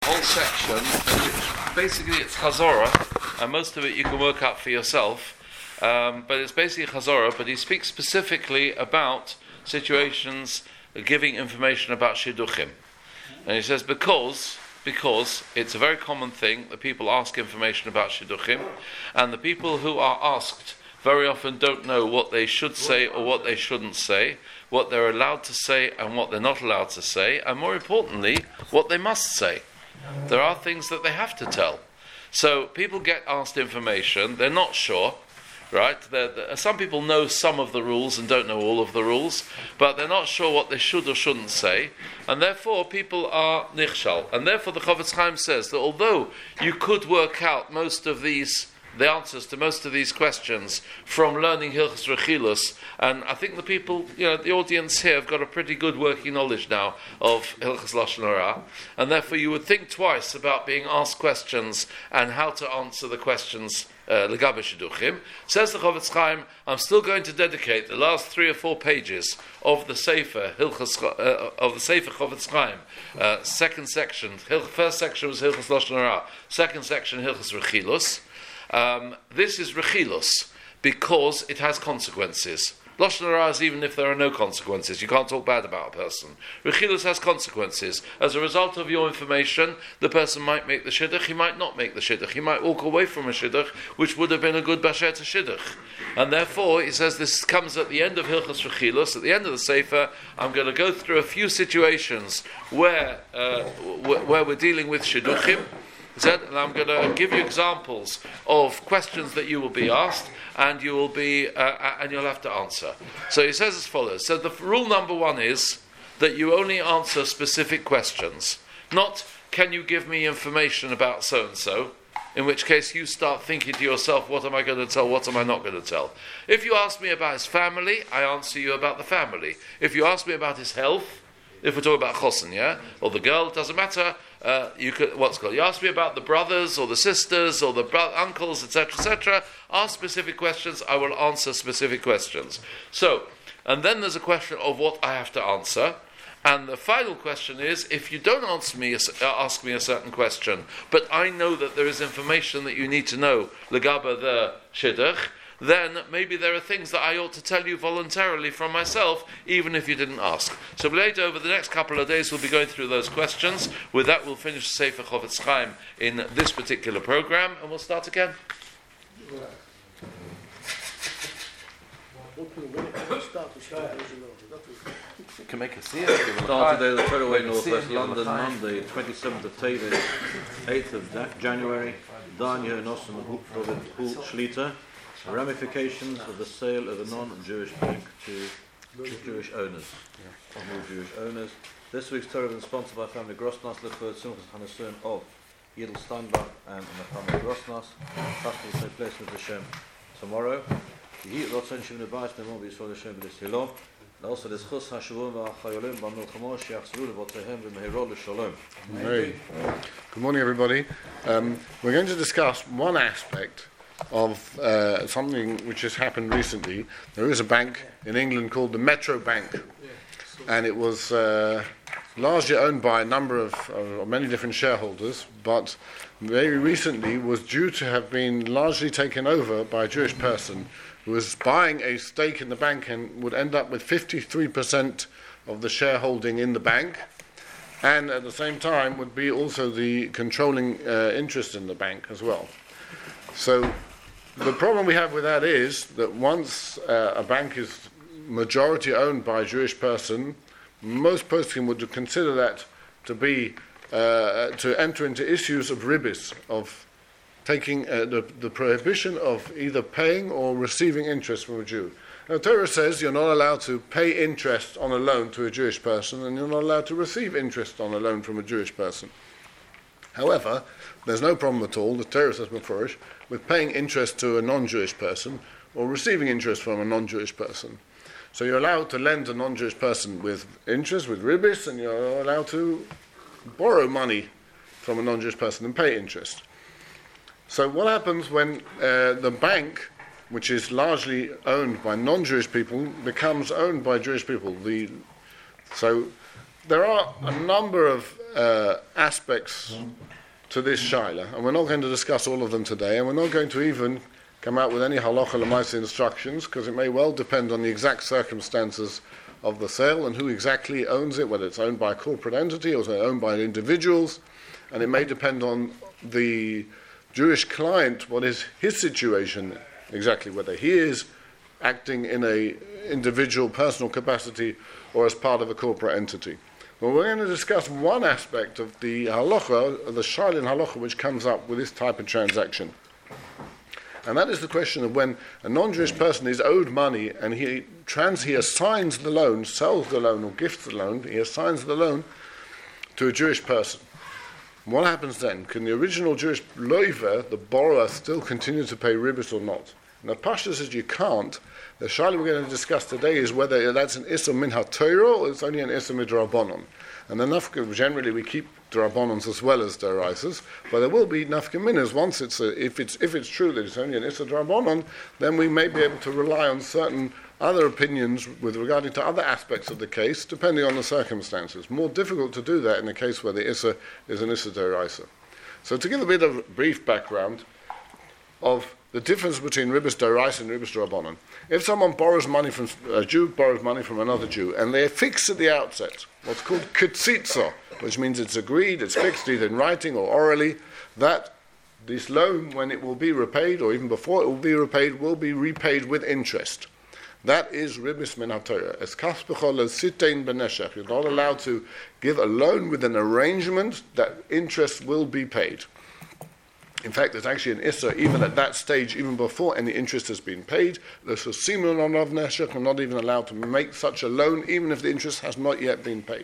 whole section, which basically it's Chazorah, and most of it you can work out for yourself, but it's basically Chazorah, but he speaks specifically about situations giving information about Shidduchim. And he says because it's a very common thing that people ask information about Shidduchim, and the people who are asked very often don't know what they should say or what they shouldn't say, what they're allowed to say and what they're not allowed to say, and more importantly, what they must say. There are things that they have to tell. So people get asked information, they're not sure, right? Some people know some of the rules and don't know all of the rules, but they're not sure what they should or shouldn't say, and therefore people are nichshal. And therefore the Chofetz Chaim says that although you could work out the answers to most of these questions from learning Hilchos Rechilus, and I think the people, the audience here have got a pretty good working knowledge now of Hilchos Lashon Hara, and therefore you would think twice about being asked questions and how to answer the questions Legabe Shidduchim. Says the Chofetz Chaim, I'm still going to dedicate the last 3 or 4 pages of the Sefer Chofetz Chaim. Second section, first section was Hilchos Lashon Hara, second section Hilchos Rechilus. This is Rechilus because it has consequences. Lashon Hara is even if there are no consequences. You can't talk bad about a person. Rechilus has consequences. As a result of your information, the person might make the shidduch, he might not make the shidduch. He might walk away from a shidduch, which would have been a good basher to shidduch. And therefore, he says this comes at the end of Hilchos Rechilus, at the end of the Sefer. I'm going to go through a few situations where we're dealing with shidduchim. And I'm going to give you examples of questions that you will be asked, and you will be and you'll have to answer. So he says as follows. So the rule number 1 is that you only answer specific questions. Not, can you give me information about so and so? In which case you start thinking to yourself, what am I going to tell? What am I not going to tell? If you ask me about his family, I answer you about the family. If you ask me about his health, if we're talking about chosen, or the girl, it doesn't matter. You ask me about the brothers or the sisters or the uncles, etc., etc. Ask specific questions. I will answer specific questions. So, and then there's a question of what I have to answer. And the final question is, if you don't ask me a certain question, but I know that there is information that you need to know, legaba the shidduch, then maybe there are things that I ought to tell you voluntarily from myself, even if you didn't ask. So later, over the next couple of days, we'll be going through those questions. With that, we'll finish the Sefer Chofetz Chaim in this particular program, and we'll start again. You can make a scene. Start today, the Fairway Northwest London, Monday, 27th of Tevet, 8th of January. Danya Nosson Hu Shlita. Ramifications of the sale of a non-Jewish bank to Jewish owners, non-Jewish owners. This week's Torah is sponsored by family Grossnas, Leford Simchas Hanasun of Yidel Steinbach and the family Grossnas. Festival will take place with Hashem tomorrow. Also, the Schus HaShavum VaChayolim BaMilchamo She'achzru Levotehem V'Mehiro L'Shalom. Good morning, everybody. We're going to discuss one aspect of something which has happened recently. There is a bank in England called the Metro Bank, and it was largely owned by a number of many different shareholders, but very recently was due to have been largely taken over by a Jewish person who was buying a stake in the bank and would end up with 53% of the shareholding in the bank, and at the same time would be also the controlling interest in the bank as well. So the problem we have with that is that once a bank is majority owned by a Jewish person, most poskim would consider that to be to enter into issues of ribis, of taking the prohibition of either paying or receiving interest from a Jew. Now, Torah says you're not allowed to pay interest on a loan to a Jewish person, and you're not allowed to receive interest on a loan from a Jewish person. However, there's no problem at all, the Torah says mefurish, with paying interest to a non-Jewish person or receiving interest from a non-Jewish person. So you're allowed to lend a non-Jewish person with interest, with ribis, and you're allowed to borrow money from a non-Jewish person and pay interest. So what happens when the bank, which is largely owned by non-Jewish people, becomes owned by Jewish people? So there are a number of aspects to this shaila, and we're not going to discuss all of them today, and we're not going to even come out with any halacha l'maaseh instructions, because it may well depend on the exact circumstances of the sale and who exactly owns it, whether it's owned by a corporate entity or owned by individuals, and it may depend on the Jewish client, what is his situation exactly, whether he is acting in a individual personal capacity or as part of a corporate entity. Well, we're going to discuss one aspect of the halacha, the shaila in halacha, which comes up with this type of transaction. And that is the question of when a non-Jewish person is owed money and he assigns the loan, sells the loan or gifts the loan, he assigns the loan to a Jewish person. What happens then? Can the original Jewish loiver, the borrower, still continue to pay ribis or not? Now, Pashta says you can't. The shaila we're going to discuss today is whether that's an issur min haTorah or it's only an issur midrabanan. And the nafka, generally we keep drabbanans as well as deraisas, but there will be nafka minas. Once if it's true that it's only an issur drabanan, then we may be able to rely on certain other opinions with regarding to other aspects of the case, depending on the circumstances. More difficult to do that in a case where the issur is an issur deraisa. So to give a bit of brief background of the difference between ribis deraisa and ribis drabanan. If someone borrows money from a Jew, borrows money from another Jew, and they fix at the outset what's called ketzitza, which means it's agreed, it's fixed either in writing or orally, that this loan, when it will be repaid, or even before it will be repaid with interest. That is ribis min haTorah. Es kaspechol sitein beneshech. You're not allowed to give a loan with an arrangement that interest will be paid. In fact, there's actually an issur, even at that stage, even before any interest has been paid, the Sosimon of Neshech are not even allowed to make such a loan, even if the interest has not yet been paid.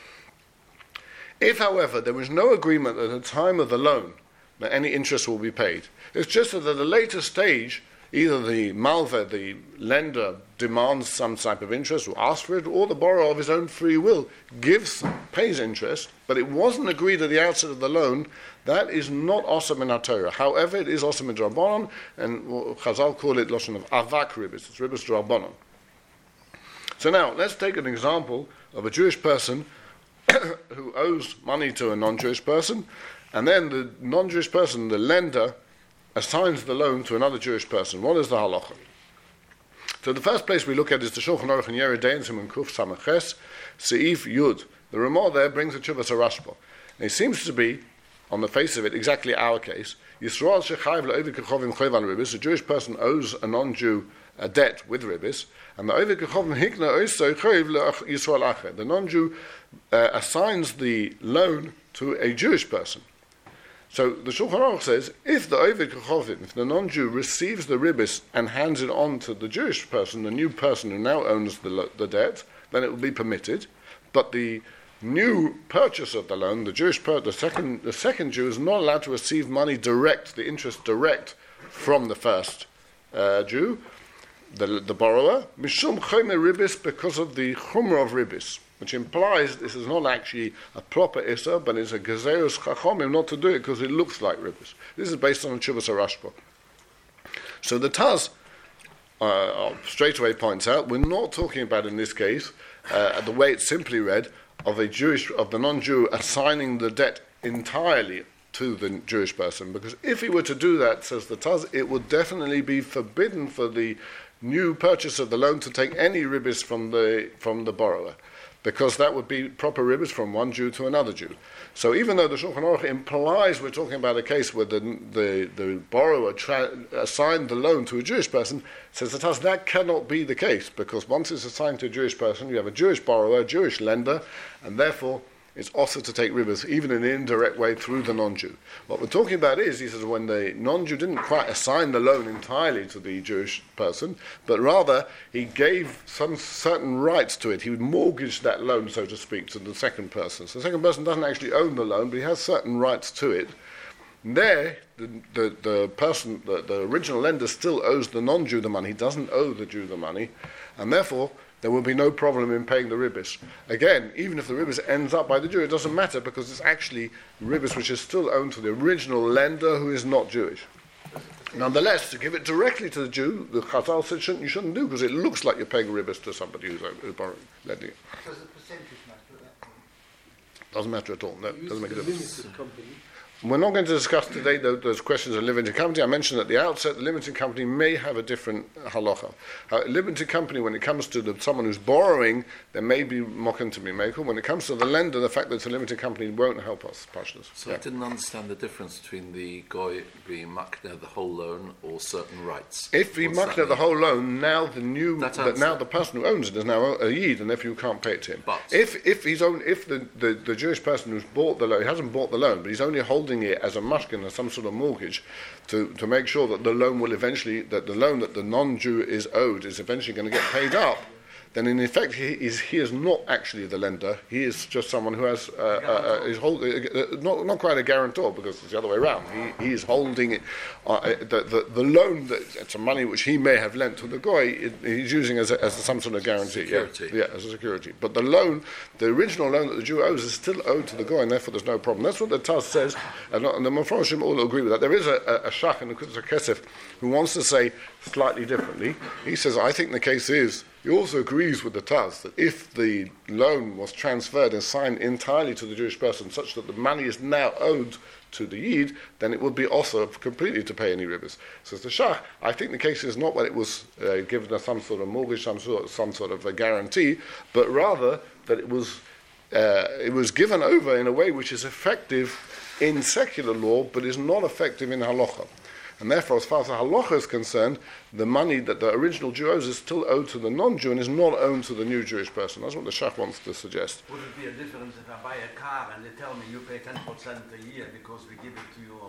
If, however, there is no agreement at the time of the loan that any interest will be paid, it's just that at a later stage, either the malveh, the lender, demands some type of interest or asks for it, or the borrower of his own free will pays interest, but it wasn't agreed at the outset of the loan, that is not issur min haTorah. However, it is issur midrabanan, and Chazal call it lashon of avak ribis. It's ribis drabanan. So now, let's take an example of a Jewish person who owes money to a non-Jewish person, and then the non-Jewish person, the lender, assigns the loan to another Jewish person. What is the halacha? So the first place we look at is the Shulchan Aruch in Yoreh De'ah Siman Kuf Samach Seif Yud. The Ramah there brings a Tshuvas HaRashba. And it seems to be, on the face of it, exactly our case. Yisrael shechayv le'ovid kechovim chayv al ribis. A Jewish person owes a non-Jew a debt with ribis, and the ovid kechovim hikna oisoi chayv le'Yisrael acher. The non-Jew assigns the loan to a Jewish person. So the Shulchan Aruch says, if the ovid kechovim, if the non-Jew receives the ribis and hands it on to the Jewish person, the new person who now owns the debt, then it will be permitted. But the new purchaser of the loan, the second Jew, is not allowed to receive money direct, the interest direct from the first Jew, the borrower, mishum chomer ribis, because of the chumrah of ribis, which implies this is not actually a proper issur, but it's a gezerus chachomim not to do it because it looks like ribis. This is based on the Tshuvas HaRashba. So the Taz straight away points out, we're not talking about in this case, the way it's simply read, of the non-Jew assigning the debt entirely to the Jewish person, because if he were to do that, says the Taz, it would definitely be forbidden for the new purchaser of the loan to take any ribis from the borrower, because that would be proper ribis from one Jew to another Jew. So even though the Shulchan Aruch implies we're talking about a case where the borrower assigned the loan to a Jewish person, says the Taz, that cannot be the case, because once it's assigned to a Jewish person, you have a Jewish borrower, a Jewish lender, and therefore it's also to take ribas, even in an indirect way, through the non-Jew. What we're talking about is, he says, when the non-Jew didn't quite assign the loan entirely to the Jewish person, but rather he gave some certain rights to it. He would mortgage that loan, so to speak, to the second person. So the second person doesn't actually own the loan, but he has certain rights to it. There, the person, the original lender still owes the non-Jew the money. He doesn't owe the Jew the money, and therefore there will be no problem in paying the ribis. Again, even if the ribis ends up by the Jew, it doesn't matter, because it's actually ribis which is still owned to the original lender who is not Jewish. Nonetheless, to give it directly to the Jew, the Chazal said you shouldn't do, because it looks like you're paying ribis to somebody who's borrowing, lending it. So the percentage matter at that point? Doesn't matter at all. No, doesn't make a difference. Limited company. We're not going to discuss today those questions of limited company. I mentioned at the outset the limited company may have a different halacha. A limited company, when it comes to someone who's borrowing, there may be mokken to be made. When it comes to the lender, the fact that it's a limited company won't help us. Pashtas. So I didn't understand the difference between the goy being makna the whole loan or certain rights. If he makna the whole loan, now the person who owns it is now a yid, and therefore you can't pay it to him. But if the Jewish person who's bought the loan, he hasn't bought the loan, but he's only holding it as a mashkin, as some sort of mortgage, to make sure that the loan that the non-Jew is owed is eventually going to get paid up, then in effect he is not actually the lender. He is just someone who has not quite a guarantor, because it's the other way around. He is holding it, the loan it's a money which he may have lent to the goy. He's using as some sort of guarantee, security. Yeah, as a security. But the original loan that the Jew owes is still owed to the goy, and therefore there's no problem. That's what the Taz says, and the Mefarshim all agree with that. There is a shach in the Kutzah Kesef who wants to say slightly differently. He says, I think the case is. He also agrees with the Taz that if the loan was transferred and signed entirely to the Jewish person, such that the money is now owed to the Yid, then it would be also completely to pay any ribbis. Says the Shach, I think the case is not that it was given as some sort of mortgage, some sort of a guarantee, but rather that it was given over in a way which is effective in secular law, but is not effective in halacha. And therefore, as far as the halacha is concerned, the money that the original Jew owes is still owed to the non-Jew and is not owed to the new Jewish person. That's what the Shach wants to suggest. Would it be a difference if I buy a car and they tell me you pay 10% a year because we give it to you?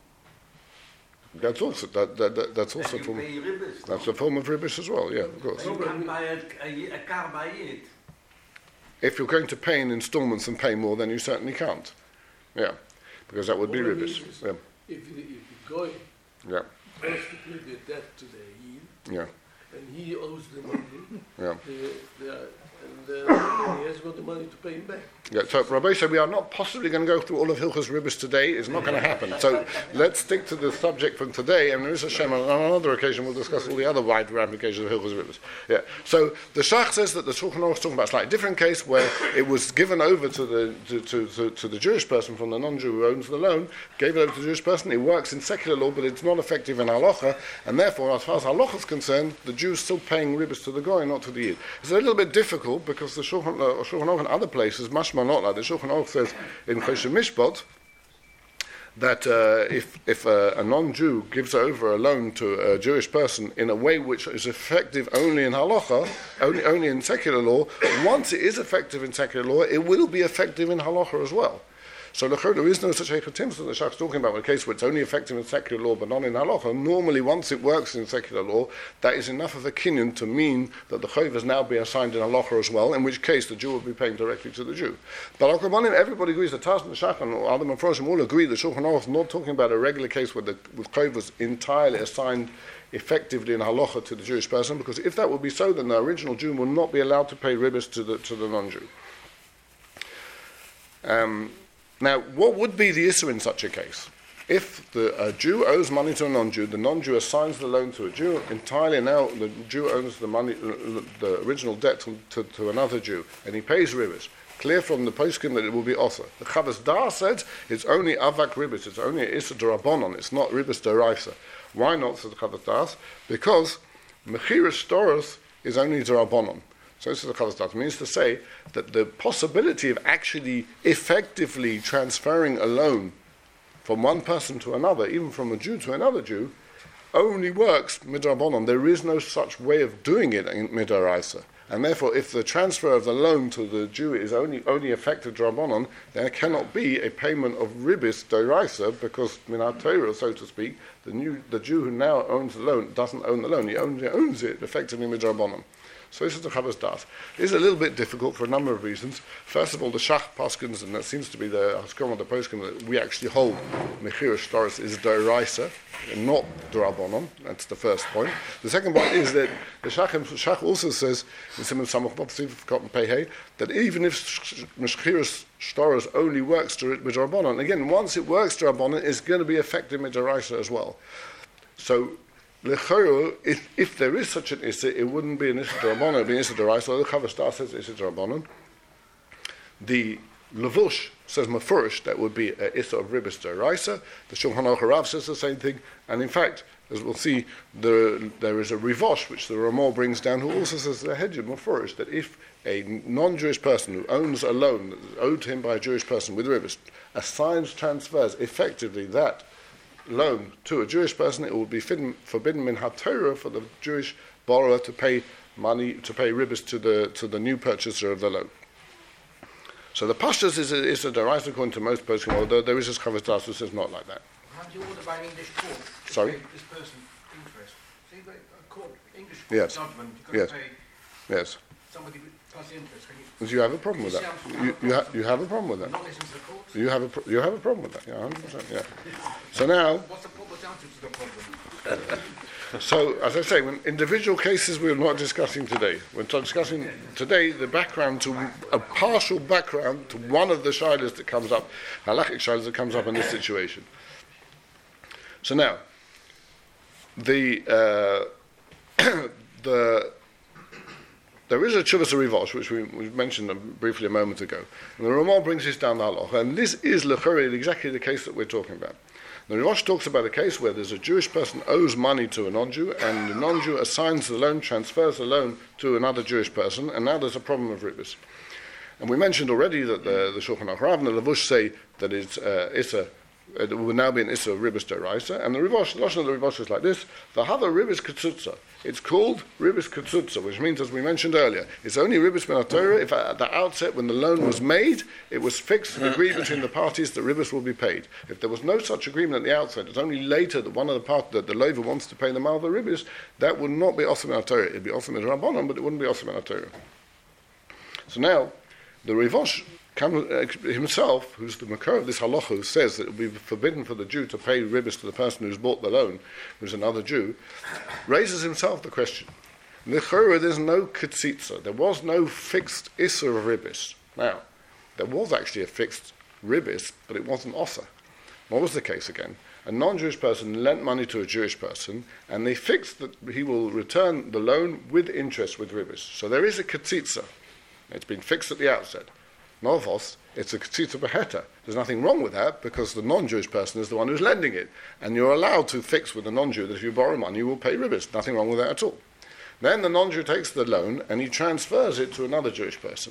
That's also a form. Ribbis, That's a form of ribbish as well. Yeah, of course. You can buy a car by it. If you're going to pay in installments and pay more, then you certainly can't. Yeah, because that would be ribbish. Yeah. If you go. Yeah. Wants to pay the debt to the Yid, Yeah. and he owes the money, Yeah. and he has got the money to pay him back. Yeah, so Rabbi said we are not possibly going to go through all of Hilchos Ribbis today. It's not going to happen. So let's stick to the subject from today, and there is a Shem on another occasion we'll discuss all the other wide ramifications of Hilchos Ribbis. Yeah. So the Shach says that the Shulchan Aruch is talking about a slightly different case where it was given over to the Jewish person from the non-Jew who owns the loan, gave it over to the Jewish person. It works in secular law, but it's not effective in halacha, and therefore, as far as halacha is concerned, the Jew is still paying ribbis to the goy, not to the Yid. It's a little bit difficult because the Shulchan Aruch in other places, mashma not like the Shulchan Aruch says in Choshen Mishpat that if a non-Jew gives over a loan to a Jewish person in a way which is effective only in halacha, only in secular law, once it is effective in secular law, it will be effective in halacha as well. So there is no such hechatim that the Shach is talking about in a case where it's only effective in secular law but not in halacha. Normally, once it works in secular law, that is enough of a kinyan to mean that the chayv is now being assigned in halacha as well, in which case the Jew will be paying directly to the Jew. But everybody agrees, the Taz and the Shach and other Mefarshim all agree, the Shulchan Aruch is not talking about a regular case where the chayv was entirely assigned effectively in halacha to the Jewish person, because if that would be so, then the original Jew will not be allowed to pay ribbis to the non-Jew. Now, what would be the issue in such a case? If a Jew owes money to a non-Jew, the non-Jew assigns the loan to a Jew entirely, now the Jew owns the money, the original debt to another Jew, and he pays ribbis. Clear from the poskim that it will be osa. The Chavas Dar said it's only avak ribbis, it's only issa d'rabanan, it's not ribbis d'oraisa. Why not, said the Chavas Dar? Because mechiras storos is only d'rabanan. So this is the Chavas Dar. It means to say that the possibility of actually effectively transferring a loan from one person to another, even from a Jew to another Jew, only works midrabanan. There is no such way of doing it in midoraisa. And therefore, if the transfer of the loan to the Jew is only effective drabanan, there cannot be a payment of ribis doraisa, because minat Torah, so to speak, the Jew who now owns the loan doesn't own the loan; he only owns it effectively midrabanan. So this is the Chavas Das. It is a little bit difficult for a number of reasons. First of all, the Shach Paskins, and that seems to be the Haskam of the Poskim, that we actually hold Mechira Shtaris is Doraisa, and not Dorabonon. That's the first point. The second point is that the Shach also says, in Simon Samach Cotton Pehei, that even if Mechira Shtaris only works to Dorabonon, again, once it works to Dorabonon, it's going to be effective with Doraisa as well. So, if there is such an issa, it wouldn't be an issa d'rabanan, it would be an issa d'oraisa. The Chavas Dar says issa d'rabanan. The Levush says Mefurish, that would be a Issa of Ribis Deraisa. The Shulchan Aruch Harav says the same thing. And in fact, as we'll see, there is a Rivosh, which the Ramah brings down, who also says the Hedjah Mefurish, that if a non-Jewish person who owns a loan that is owed to him by a Jewish person with Ribis transfers effectively that loan to a Jewish person, it will be forbidden min HaTorah for the Jewish borrower to pay money, to pay Ribis to the new purchaser of the loan. So the Pashtas is a deraisa according to most poskim, although there is this Chavos Das who says not like that. Can't you order by an English court? Sorry? Pay this person interest. See, a court, English court Yes. judgment, you've got to pay Yes. somebody plus interest. Can you Do you have a problem with that? You have a problem with that? not listen to the courts? You have a problem with that? Yeah, 100%. Yeah. So now, What's the proper answer to the problem? so as I say, when individual cases we're not discussing today. We're discussing today the background to a partial background to one of the shilas that comes up, halachic shilas that comes up in this situation. So now, there is a Chuvas Rivosh, which we mentioned briefly a moment ago. And the Ramah brings this down the halach. And this is l'chorei exactly the case that we're talking about. The Rivosh talks about a case where there's a Jewish person owes money to a non-Jew, and the non-Jew assigns the loan, transfers the loan to another Jewish person, and now there's a problem of ribis. And we mentioned already that the Shulchan Aruch Harav and the Levush say that it's it will now be an Issa of Ribis Deraisa, and the Lashon of the Rivosh is like this: the Hava Ribis Ketzutza. It's called Ribis Ketzutza, which means, as we mentioned earlier, it's only Ribis Ben HaTorah if at the outset, when the loan was made, it was fixed and agreed between the parties that Ribis will be paid. If there was no such agreement at the outset, it's only later that one of the parties, that the lover wants to pay the Malva Ribis, that would not be Osam Ben HaTorah. It would be Osam Ben Rabbanon, but it wouldn't be Osam Ben HaTorah. So now, the Rivosh himself, who's the makar of this halacha, who says that it will be forbidden for the Jew to pay ribis to the person who's bought the loan, who's another Jew, raises himself the question. L'chorah, there's no ketzitza. There was no fixed issa of ribis. Now, there was actually a fixed ribis, but it wasn't osa. What was the case again? A non-Jewish person lent money to a Jewish person, and they fixed that he will return the loan with interest with ribis. So there is a ketzitza. It's been fixed at the outset. Novos, it's a ketzitza beheta. There's nothing wrong with that because the non-Jewish person is the one who's lending it. And you're allowed to fix with the non-Jew that if you borrow money, you will pay ribis. Nothing wrong with that at all. Then the non-Jew takes the loan and he transfers it to another Jewish person.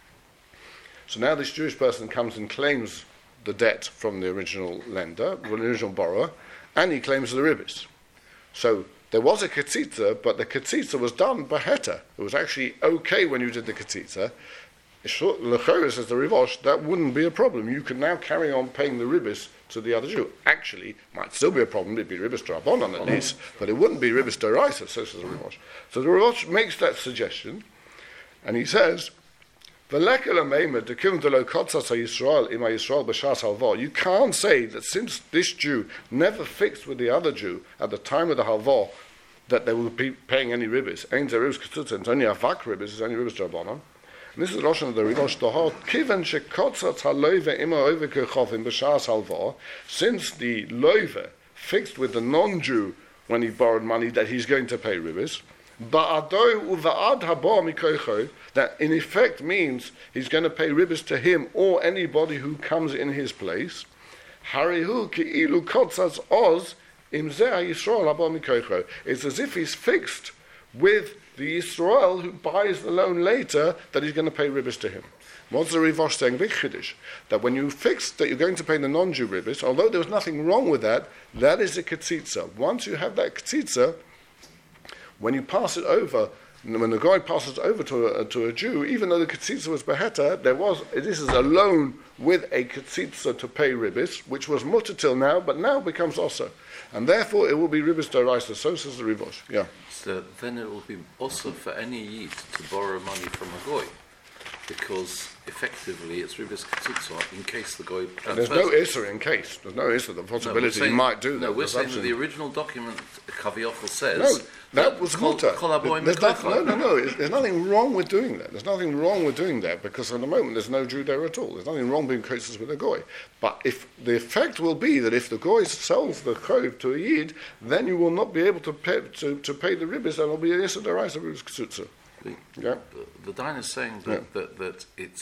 So now this Jewish person comes and claims the debt from the original lender, the original borrower, and he claims the ribis. So there was a ketzitza, but the ketzitza was done beheta. It was actually okay when you did the ketzitza. L'chorah, says the Rivosh, that wouldn't be a problem. You can now carry on paying the ribis to the other Jew. Actually, might still be a problem. It'd be ribis d'Rabbanan at least, but it wouldn't be ribis d'Oraisa, so says the Rivosh. So the Rivosh makes that suggestion, and he says, you can't say that since this Jew never fixed with the other Jew at the time of the halvah that they will be paying any ribis. It's only avak ribis, it's only ribis d'Rabbanan. And this is the Lashon of the Rivosh Dohar. Kiven shekotzat haloive ima over kechovim b'shas halvah. Since the loiver fixed with the non-Jew when he borrowed money that he's going to pay ribis, ba'ado uva'ad haba mikocho, that in effect means he's going to pay ribis to him or anybody who comes in his place. Harihu ki'ilu kotzat oz imzeh Yisrael haba mikocho. It's as if he's fixed with the Yisrael who buys the loan later that he's going to pay ribis to him. What's the Rivosh saying? Big Chiddush. That when you fix that you're going to pay the non-Jew ribis, although there was nothing wrong with that, that is a ketzitza. Once you have that ketzitza, when you pass it over, when the guy passes over to a Jew, even though the ketzitza was beheta, this is a loan with a ketzitza to pay ribis, which was mutter till now, but now becomes also. And therefore it will be ribis d'Oraisa. So says the Rivosh. Yeah. So then it will be also for any yid to borrow money from a goy, because effectively it's ribis ketzitza in case the goy transfers. There's no issa in case. There's no issa. The possibility he might do that. No, we're saying that the original document Kaviochel says. No, that was mutter. There's nothing wrong with doing that. There's nothing wrong with doing that because at the moment there's no Jew there at all. There's nothing wrong being cases with a goy. But if the effect will be that if the goy sells the chov to a yid, then you will not be able to pay the ribis, and it'll be an issa d'oraisa ribis ketzutza. The Dain is saying that it's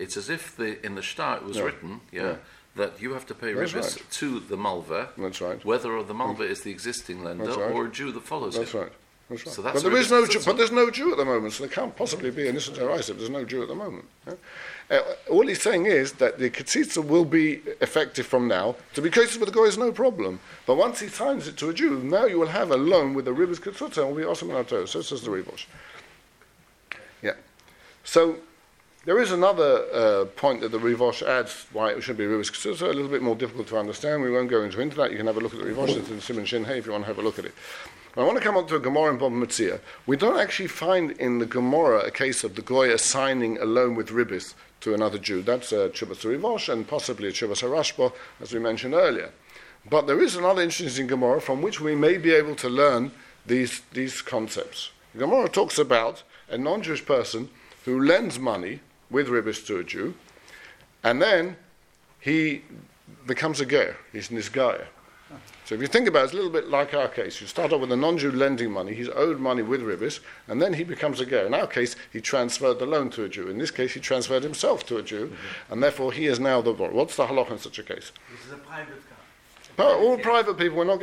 It's as if in the Shtar it was No. written, Yeah. that you have to pay That's ribis right. to the Malva, That's right. whether the Malva is the existing lender That's right. or a Jew that follows That's him. right. That's right. So that's but there where is it no is. Jew, but there's no Jew at the moment, so there can't possibly be an Issa Deraisa if there's no Jew at the moment. Yeah? All he's saying is that the Ketzitza will be effective from now. To be cases with the Goy is no problem. But once he signs it to a Jew, now you will have a loan with the Ribis Ketzitza and will be awesome in our Torah. So says the Rivosh. Yeah. So there is another point that the Rivosh adds why it should be Ribis Ketzitza, a little bit more difficult to understand. We won't go into that. You can have a look at the Rivosh. It's in Simon Shin Hey if you want to have a look at it. I want to come on to a Gemara in Bava Metzia. We don't actually find in the Gemara a case of the Goy assigning a loan with Ribis to another Jew. That's a Chuvas Rivosh and possibly a Chuvas Harashba, as we mentioned earlier. But there is another interesting Gemara from which we may be able to learn these concepts. The Gemara talks about a non-Jewish person who lends money with Ribis to a Jew, and then he becomes a ger. He's Nisgaya. So if you think about it, it's a little bit like our case. You start off with a non-Jew lending money, he's owed money with Ribis, and then he becomes a ger. In our case, he transferred the loan to a Jew. In this case, he transferred himself to a Jew, and therefore he is now the borrower. What's the halach in such a case? This is a private car. All private people, we're not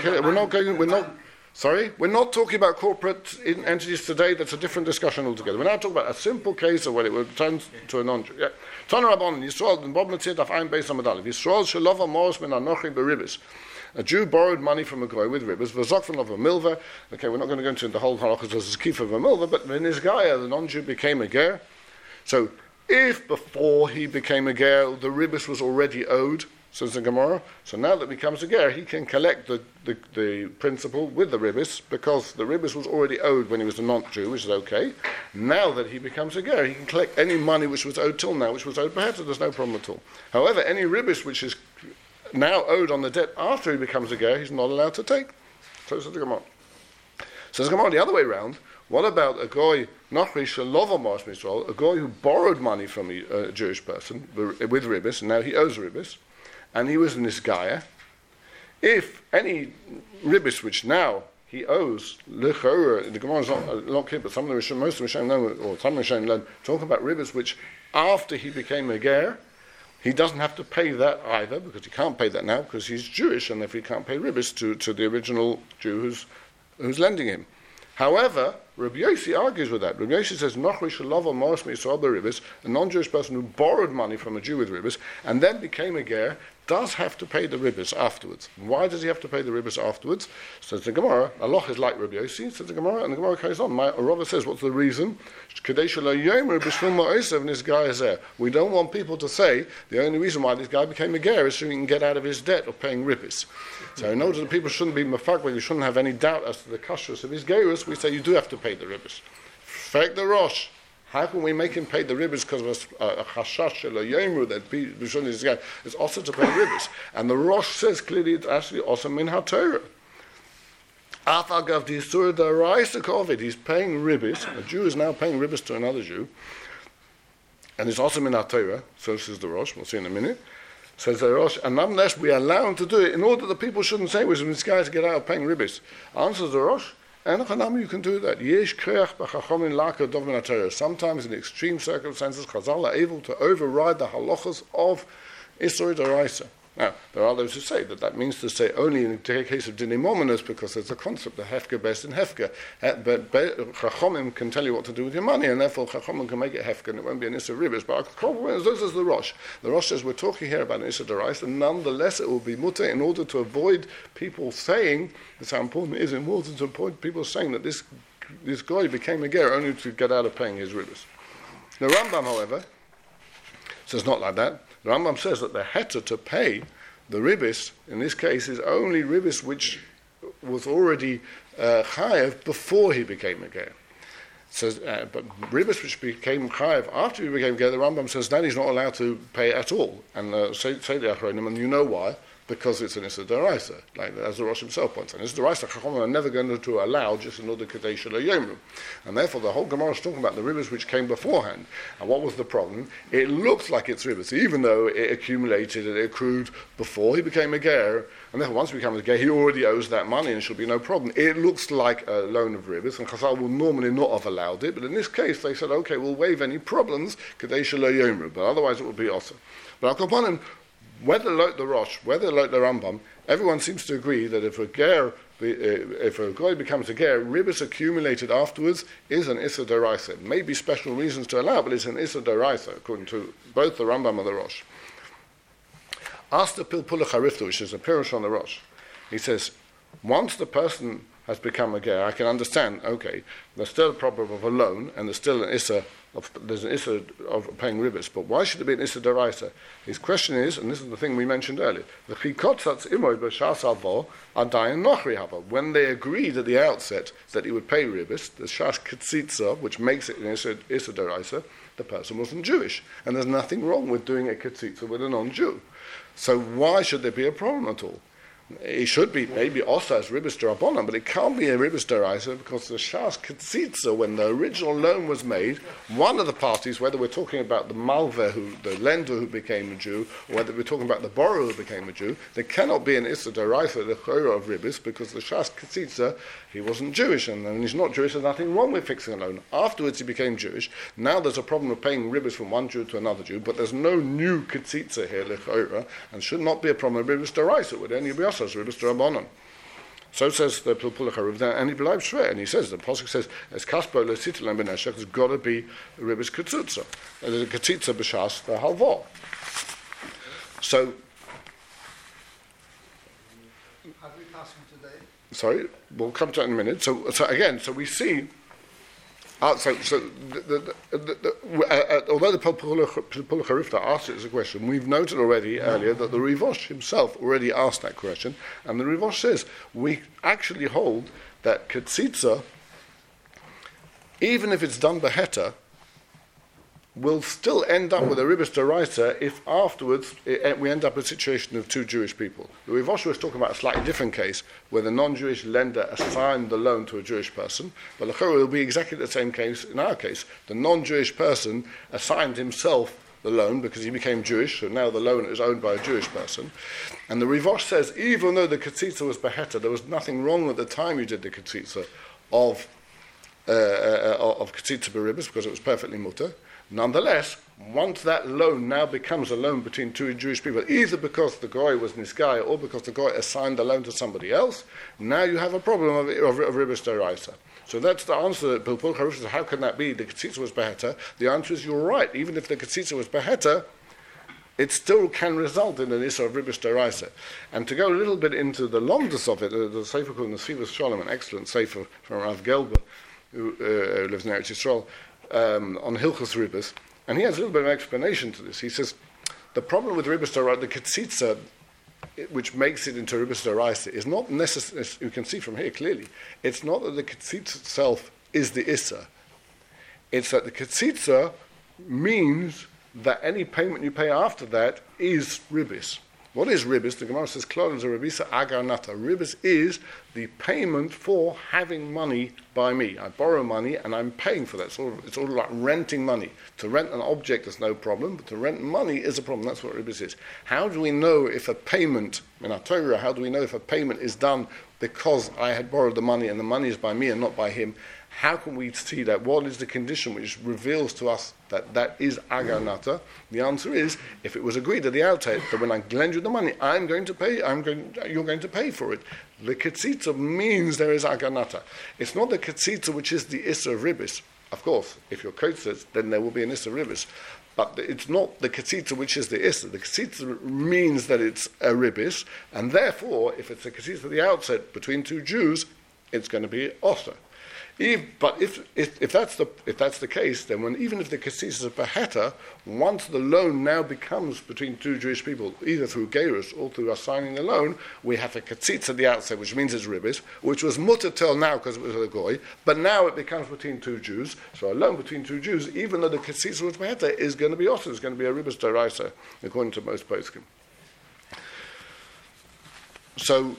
talking about corporate entities today. That's a different discussion altogether. We're now talking about a simple case of when it would turn to a non-Jew. Yeah. Tana Rabbanan, Yisrael, and Bob Metzia, Daf Ein Beis Amud Aleph. Yisrael shelova moros min anochi beribis. A Jew borrowed money from a Goy with Ribis, v'zokvan of a milva. Okay, we're not going to go into the whole halachas as a kifa of a milva, but in his Gaia, the non-Jew became a ger. So, if before he became a ger, the Ribis was already owed, says the Gemara, so now that he becomes a ger, he can collect the principal with the Ribis, because the Ribis was already owed when he was a non-Jew, which is okay. Now that he becomes a ger, he can collect any money which was owed till now, which was owed perhaps, so there's no problem at all. However, any Ribis which is now owed on the debt after he becomes a ger, he's not allowed to take. So says the Gemara. So the Gemara the other way around. What about a Goy, Nachri Shalova Mars Mistral, a Goy who borrowed money from a Jewish person with Ribis, and now he owes Ribis, and he was in this Gaia. If any Ribis which now he owes, the Gemara is not clear, but some of the Rishon, most of the Rishon know, or some of the Rishon learn, talk about Ribis which after he became a ger, he doesn't have to pay that either, because he can't pay that now, because he's Jewish, and if he can't pay Ribis to the original Jew who's lending him. However, Rabbi Yossi argues with that. Rabbi Yossi says, Nochri shalova moros me'Yisrael beribis, a non-Jewish person who borrowed money from a Jew with Ribis, and then became a ger, does have to pay the Ribis afterwards. Why does he have to pay the Ribis afterwards? Says the Gemara, Allah is like Rabbi Yossi, says the Gemara, and the Gemara carries on. Rava says, what's the reason? We don't want people to say the only reason why this guy became a ger is so he can get out of his debt of paying Ribis. So in order that people shouldn't be mafakwa, you shouldn't have any doubt as to the kashrus of his gerus, we say you do have to pay the Ribis. Fact the Rosh. How can we make him pay the Ribis because of a chashash or a yomru that Bishon is guy? It's also to pay Ribis. And the Rosh says clearly it's actually also min haTorah. Afagav the Yisur Daraisa Kovid, he's paying Ribis. A Jew is now paying Ribis to another Jew. And it's also min haTorah, so says the Rosh, we'll see in a minute. Says the Rosh, and nonetheless we allow him to do it in order that people shouldn't say, was this guy to get out of paying Ribis. Answers the Rosh, and you can do that. Sometimes in extreme circumstances, Chazal are able to override the halachas of Isur D'Oraisa. Now, there are those who say that means to say only in the case of Dinei Mominus, because there's a concept of Hefker based in Hefker. But Chachomim can tell you what to do with your money, and therefore Chachomim can make it Hefker, and it won't be an Isur Ribis. But this is the Rosh. The Rosh says we're talking here about an Isur D'Oraisa, and nonetheless it will be mutter in order to avoid people saying, that's how important it is, in order to avoid people saying that this guy became a ger only to get out of paying his Ribis. The Rambam, however, says not like that. The Rambam says that the heter to pay the Ribis, in this case, is only Ribis which was already chayav before he became a ger. Says, but Ribis which became chayav after he became ger, the Rambam says that he's not allowed to pay at all. And say the Achronim, and you know why. because it's an Issa Daraisa, like as the Rosh himself points out. Issa Daraisa, Chachamim are never going to allow just in order Kadesh Yomru. And therefore the whole Gemara is talking about the rivers which came beforehand. And what was the problem? It looks like it's rivers, even though it accumulated and it accrued before he became a ger, and therefore once he becomes a ger, he already owes that money and it should be no problem. It looks like a loan of rivers, and Chazal will normally not have allowed it, but in this case they said, okay, we'll waive any problems, Kadesh Yomru, but otherwise it will be also. But Al-Kopanim, whether like the Rosh, whether like the Rambam, everyone seems to agree that if a goy becomes a ger, ribis accumulated afterwards is an issa deraisa. It may be special reasons to allow, but it's an issa deraisa, according to both the Rambam and the Rosh. Ask the Pilpula Charifta, which is a pirush on the Rosh. He says, once the person has become a ger, I can understand, okay, there's still a problem of a loan, and there's still an issa there's an issa of paying ribis, but why should it be an issa deraisa? His question is, and this is the thing we mentioned earlier, the chikotzatz imoy b'shas alvo adayin nochri hava. When they agreed at the outset that he would pay ribis, the shas ketzitza, which makes it an issa deraisa, the person wasn't Jewish, and there's nothing wrong with doing a ketzitza with a non-Jew. So why should there be a problem at all? It should be maybe also as ribis derabanan, but it can't be a ribis deraisa because the shas ketzitza, when the original loan was made, one of the parties, whether we're talking about the malveh, the lender who became a Jew, or whether we're talking about the borrower who became a Jew, there cannot be an issa deraisa, the chora of ribis, because the shas ketzitza, he wasn't Jewish, and when he's not Jewish, there's nothing wrong with fixing a loan. Afterwards he became Jewish. Now there's a problem of paying ribis from one Jew to another Jew, but there's no new ketzitza here, lechora, and should not be a problem of ribis deraisa. It would only be us as ribis derabanan. So says the Pilpula Charifta, and he believes shver, and he says, the Pasuk says, as kaspo lesitilam beneshech, there's got to be ribis ketzitza. There's a ketzitza b'shas, the halvah. So, Have we passed him today? sorry, we'll come to it in a minute. So we see. Although the Pilpula Charifta asked it as a question, we've noted already earlier that the Rivosh himself already asked that question, and the Rivosh says we actually hold that ketzitza, even if it's done beheta, will still end up with a ribis deraisa if afterwards we end up in a situation of two Jewish people. The Rivosh was talking about a slightly different case where the non-Jewish lender assigned the loan to a Jewish person, but it will be exactly the same case in our case. The non-Jewish person assigned himself the loan because he became Jewish, so now the loan is owned by a Jewish person. And the Rivosh says, even though the ketzitza was beheta, there was nothing wrong at the time you did the ketzitza of ketzitza beribis because it was perfectly mutter. Nonetheless, once that loan now becomes a loan between two Jewish people, either because the goy was nisgai or because the goy assigned the loan to somebody else, now you have a problem of ribis deraisa. So that's the answer that Pilpul Charifta says, how can that be? The ketzitza was beheta. The answer is you're right. Even if the ketzitza was beheta, it still can result in an issa of ribis deraisa. And to go a little bit into the longest of it, the sefer called Nesivos Shalom, an excellent sefer from Rav Gelber, who lives in Eretz Yisrael, on Hilchos Ribis, and he has a little bit of an explanation to this. He says, the problem with ribis deraisa, the ketzitza, which makes it into ribis deraisa, is not necessarily, you can see from here clearly, it's not that the ketzitza itself is the issa. It's that the ketzitza means that any payment you pay after that is ribis. What is ribis? The Gemara says, Klal is a ribisa agar nata. Ribis is the payment for having money by me. I borrow money and I'm paying for that. It's all like renting money. To rent an object is no problem, but to rent money is a problem. That's what ribis is. How do we know if a payment, in our Torah, how do we know if a payment is done because I had borrowed the money and the money is by me and not by him? How can we see that? What is the condition which reveals to us that that is agar nata? The answer is, if it was agreed at the outset that when I lend you the money, you're going to pay for it. The ketzitza means there is agar nata. It's not the ketzitza which is the issa of ribis. Of course, if you're ketzitza, then there will be an issa of ribis. But it's not the ketzitza which is the issa. The ketzitza means that it's a ribis, and therefore, if it's a ketzitza at the outset between two Jews, it's going to be osa. But if that's the case, then even if the ketzitza is a beheta, once the loan now becomes between two Jewish people, either through gerus or through assigning the loan, we have a ketzitza at the outset, which means it's ribis, which was mutter till now because it was a goy, but now it becomes between two Jews. So a loan between two Jews, even though the ketzitza was beheta, is going to be also, it's going to be a ribis deraisa, according to most poskim. So,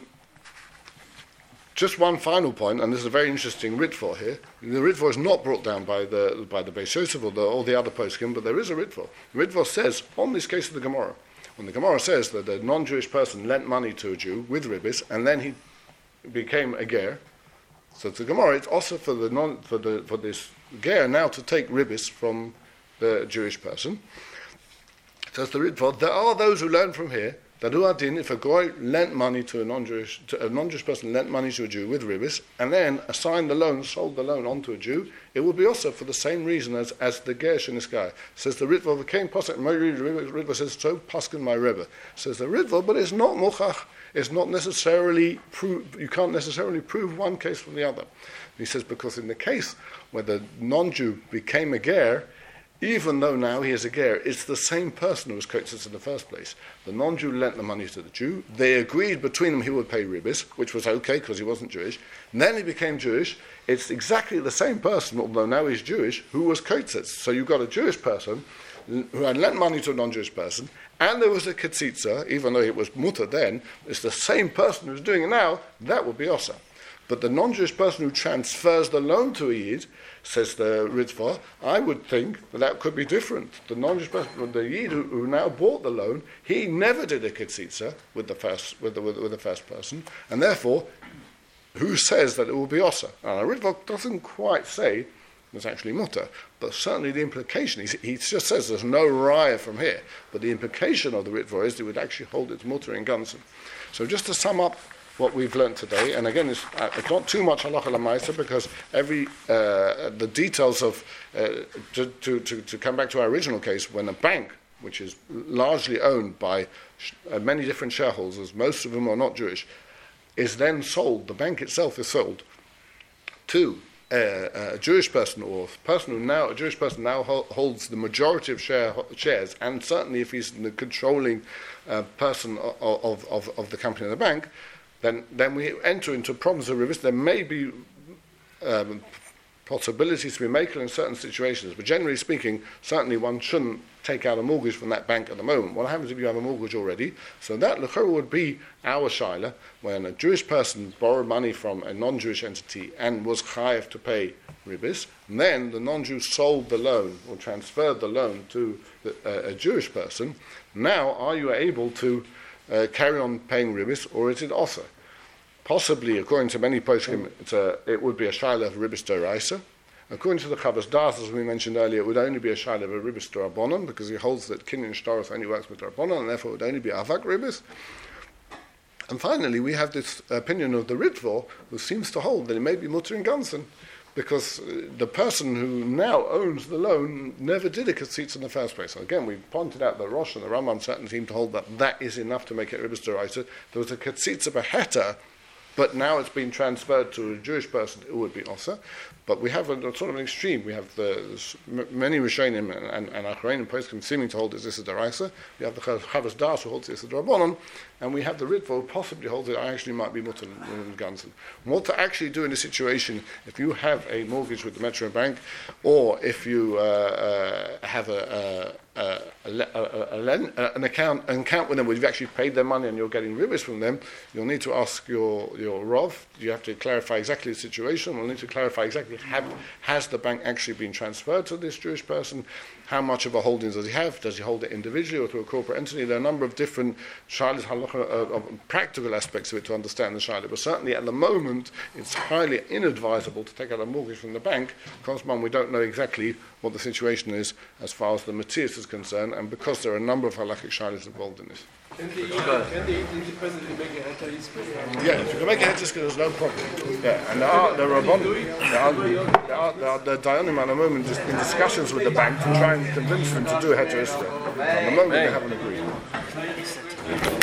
just one final point, and this is a very interesting ritva here. The ritva is not brought down by the Beis Yosef or the other poskim, but there is a ritva. The ritva says, on this case of the Gemara, when the Gemara says that a non-Jewish person lent money to a Jew with ribbis, and then he became a ger, so it's the Gemara, it's also for this ger now to take ribbis from the Jewish person. Says the ritva, there are those who learn from here that Uadin, if a goy lent money to a non-Jewish person lent money to a Jew with ribbis, and then assigned the loan, sold the loan onto a Jew, it would be also for the same reason as the ger in this guy. Says the ritva, the came pasuk, my ritva says, so paskin my rebbe. Says the ritva, but it's not muchach. It's not necessarily you can't necessarily prove one case from the other. And he says because in the case where the non-Jew became a ger, even though now he is a ger, it's the same person who was kotzitz in the first place. The non-Jew lent the money to the Jew. They agreed between them he would pay ribbis, which was okay because he wasn't Jewish. And then he became Jewish. It's exactly the same person, although now he's Jewish, who was kotzitz. So you've got a Jewish person who had lent money to a non-Jewish person, and there was a ketzitza, even though it was mutter then, it's the same person who's doing it now, that would be osa. But the non-Jewish person who transfers the loan to a Yid, says the Ritva, I would think that could be different. The non-Jewish person, the Yid who now bought the loan, he never did a ketzitza with the first person, and therefore, who says that it will be osa? Now, Ritva doesn't quite say it's actually mutter, but certainly the implication, he just says there's no raya from here, but the implication of the Ritva is that it would actually hold its mutter in Gansen. So just to sum up what we've learnt today, and again, it's not too much halacha l'maisa because the details of to come back to our original case, when a bank, which is largely owned by many different shareholders, most of them are not Jewish, is then sold. The bank itself is sold to a Jewish person, or a Jewish person now holds the majority of shares, and certainly if he's the controlling person of the company of the bank. Then we enter into problems of ribbis. There may be possibilities to be makel in certain situations, but generally speaking, certainly one shouldn't take out a mortgage from that bank at the moment. What happens if you have a mortgage already? So that l'chorah would be our shaila, when a Jewish person borrowed money from a non-Jewish entity and was chayav to pay ribbis, and then the non-Jew sold the loan or transferred the loan to a Jewish person. Now, are you able to carry on paying ribbis, or is it osa? Possibly, according to many poskim, it would be a shaila of ribbis d'oraisa. According to the Chavas Das, as we mentioned earlier, it would only be a shaila of a ribbis d'Rabbanan, because he holds that kinyan shtaros only works with Rabbanan, and therefore it would only be avak ribbis. And finally, we have this opinion of the Ritva, who seems to hold that it may be mutter in Gansen, because the person who now owns the loan never did a ketzitza in the first place. So again, we pointed out that Rosh and the Rambam certainly seem to hold that is enough to make it ribbis d'oraisa. There was a ketzitza beheta, but now it's been transferred to a Jewish person, it would be osa. But we have a sort of an extreme. We have many Rishonim and Achronim poskim seeming to hold this is d'oraisa. We have the Chavas Das who holds this is d'Rabbanan, and we have the Ritva who possibly holds it actually might be mutter in Gansen. What to actually do in this situation if you have a mortgage with the Metro Bank, or if you have an account with them where you've actually paid their money and you're getting ribbis from them, you'll need to ask your Rav. You have to clarify exactly the situation. We'll need to clarify exactly has the bank actually been transferred to this Jewish person? How much of a holding does he have? Does he hold it individually or through a corporate entity? There are a number of different shaylas halacha of practical aspects of it to understand the shayla. But certainly at the moment, it's highly inadvisable to take out a mortgage from the bank because, we don't know exactly what the situation is as far as the Matthias is concerned, and because there are a number of halachic shaylas involved in this. Can they independently make a heter yiskut? Yeah, if you can make a heter yiskut, there's no problem. Yeah, and the Dayanim at the moment just in discussions with the bank to try and convince them to do a heter yiskut. At the moment, they haven't agreed.